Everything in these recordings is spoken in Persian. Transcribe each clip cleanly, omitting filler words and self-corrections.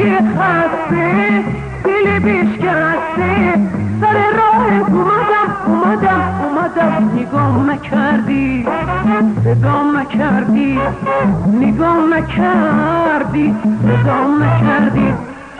خسته دل بشکسته سر راه اومدم نگام نکردی صدام نکردی نگام نکردی صدام نکردی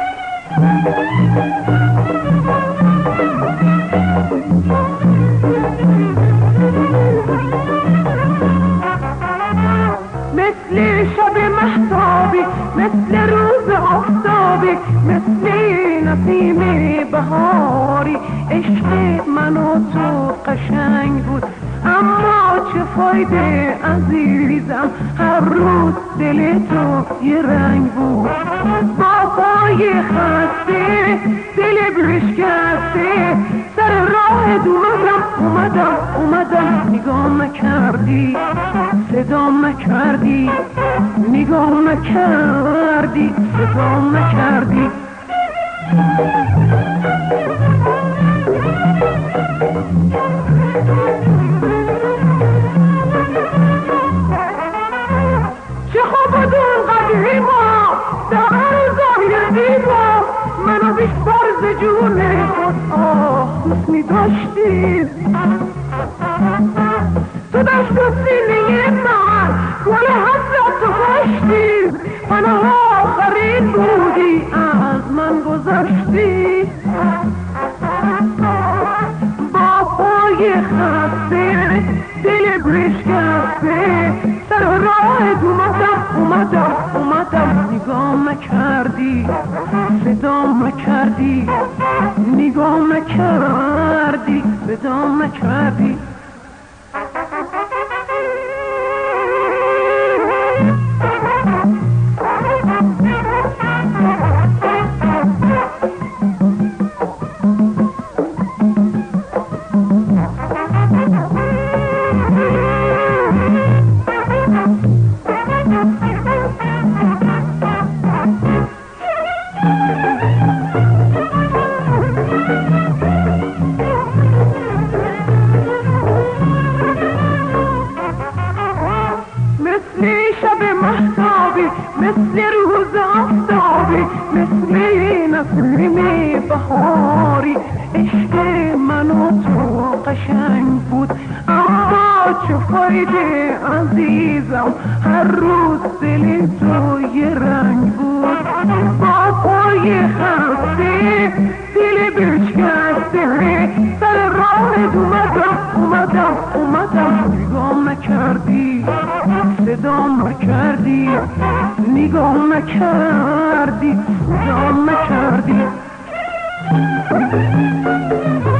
مثل شب مهتابی مثل روز آفتابی مثل نسیم بهاری عشق من و تو قشنگ بود اما چه فایده عزیزم هر روز دل تو یه رنگ بود با پای خسته دل بشکسته سر راه اومدم نگام نکردی صدام نکردی نگام نکردی صدام نکردی چه خوب بود اون قدیما در ظاهر دیما منو بیشتر ز جون خود دوست می داشتی تو داشت و سینه من گل حسرت تو کاشتی منو آخرین بودی از من گذشتی با پای خسته دل بشکسته سر راه اومدم نگام نکردی صدام نکردی نگام نکردی صدام نکردی مثل شب مهتابی مثل روز آفتابی مثل نسیم بهاری عشق من و تو قشنگ بود اما چه فایده عزیزم هر روز دل تو یه رنگ بود با پای خسته دل بشکسته سر راه اومدم نگام نکردی صدام نکردی نگام نکردی صدام نکردی